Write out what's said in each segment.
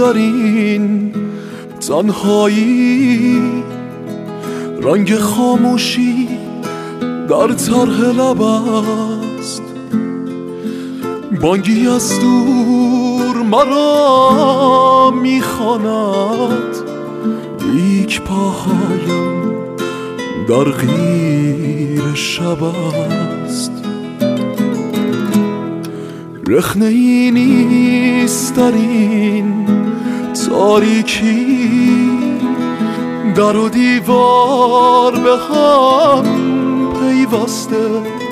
در این تنهایی، رنگ خاموشی در طرح لب است. بانگی از دور مرا میخواند، لیک پاهایم در غیر شب است. رخنه ای نیست در این تاریکی، در و دیوار به هم پیوسته.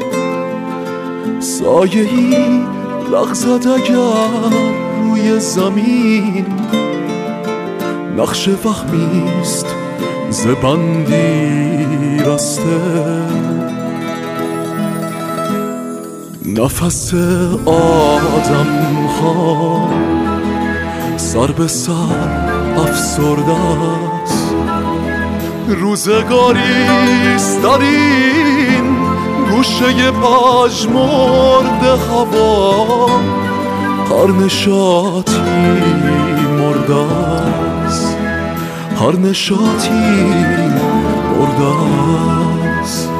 سایه‌ای لغزد اگر روی زمین، نقش وهمیست ز بندی رسته. نفس آدم ها سر به سر افسرده است. روزگاریست در این گوشه پژمرد هوا، هر نشاطی مرده است، هر نشاطی مرده است.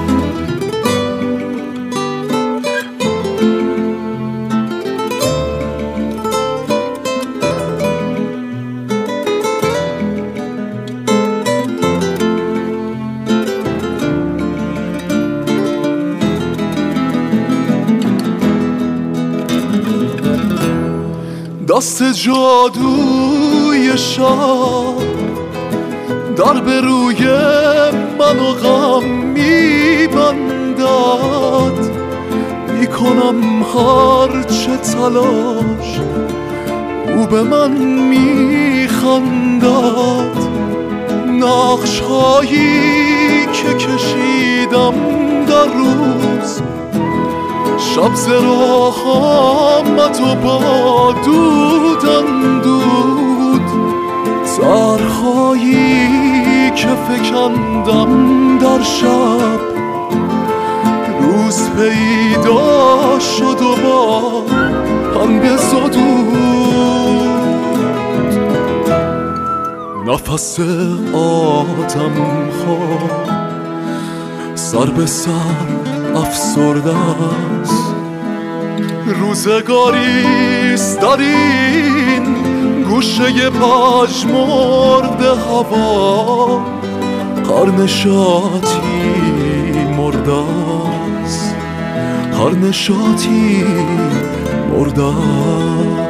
دست جادوی شب در به روی من و غم میبندد. میکنم هر چه تلاش، او به من میخندد. نقش هایی که کشیدم در روز، شب ز راه آمد و با دودم دود. طرح‌هایی که فکندم در شب، روز پیدا شد و با هم بزدود. نفس آدم ها سر به سر افسرده است. روزگاریست در این گوشه پژمرد هوا، هر نشاطی مرده است، هر نشاطی مرده است.